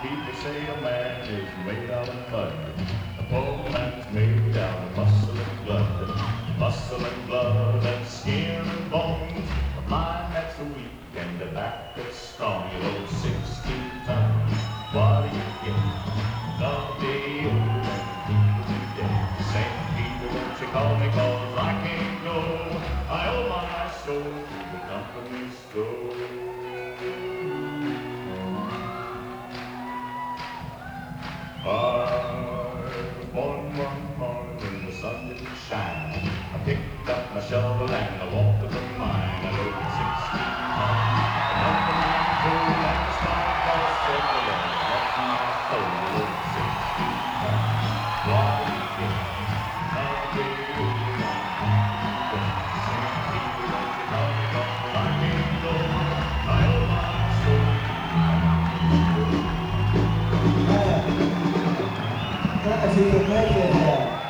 People say a man is made out of mud. A poor man's made out of muscle and blood. Muscle and blood and skin and bones. A mind that's weak and a back that's strong. You load 16 tons. What do you get? Another day old and people today. St. Peter, won't you call me, 'cause I can't go. I owe my soul to the company store. One morning when the sun didn't shine, I picked up my shovel and I walked to the mine. I loaded 16 tons. I dumped them in the coal and the smart boss said, "Well, what's my soul?" I loaded 16 tons. What do you get? Another day old and St. Peter, won't you call me, 'cause I can't go. I owe my soul to the company store. As you can imagine,